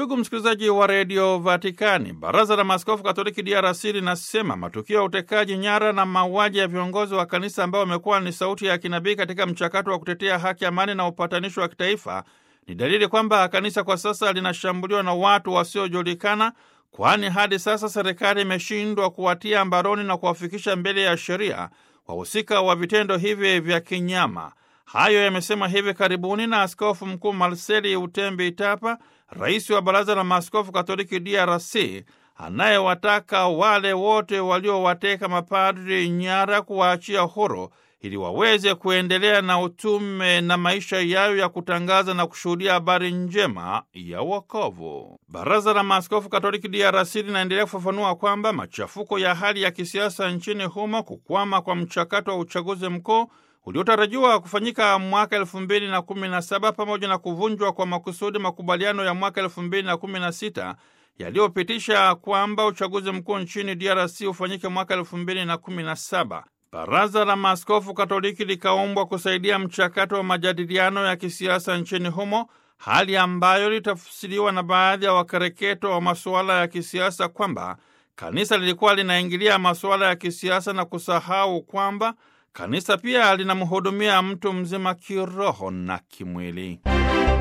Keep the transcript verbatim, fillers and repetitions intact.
Ndugu msikilizaji wa redio Vatikani, baraza la maaskofu katoliki D R C linasema matukio ya utekaji nyara na mauaji ya viongozi wa kanisa ambao wamekuwa ni sauti ya kinabii katika mchakato wa kutetea haki, amani na upatanisho wa kitaifa ni dalili kwamba kanisa kwa sasa linashambuliwa na watu wasiojulikana, kwani hadi sasa serikali imeshindwa kuwatia mbaroni na kuwafikisha mbele ya sheria wahusika wa vitendo hivi vya kinyama. Hayo yamesema hivi karibuni na Askofu Mkuu Marceli Utembi Itapa, rais wa baraza la maaskofu katoliki D R C, anayewataka wale wote waliowateka mapadri nyara kuwaachia huru ili waweze kuendelea na utume na maisha yao ya kutangaza na kushuhudia habari njema ya wokovu. Baraza la maaskofu katoliki D R C linaendelea kufafanua kwamba machafuko ya hali ya kisiasa nchini humo, kukwama kwa mchakato wa uchaguzi mkuu uliotarajiwa kufanyika mwaka elfu mbili na kumi na saba pamoja na kuvunjwa kwa makusudi makubaliano ya mwaka elfu mbili na kumi na sita yaliyopitisha kwamba uchaguzi mkuu nchini D R C ufanyike mwaka elfu mbili na kumi na saba. Baraza la maaskofu katoliki likaombwa kusaidia mchakato wa majadiliano ya kisiasa nchini humo, hali ambayo litafsiriwa na baadhi ya wakereketo wa masuala ya kisiasa kwamba kanisa lilikuwa linaingilia masuala ya kisiasa na kusahau kwamba kanisa pia linamhudumia mtu mzima kiroho na kimwili.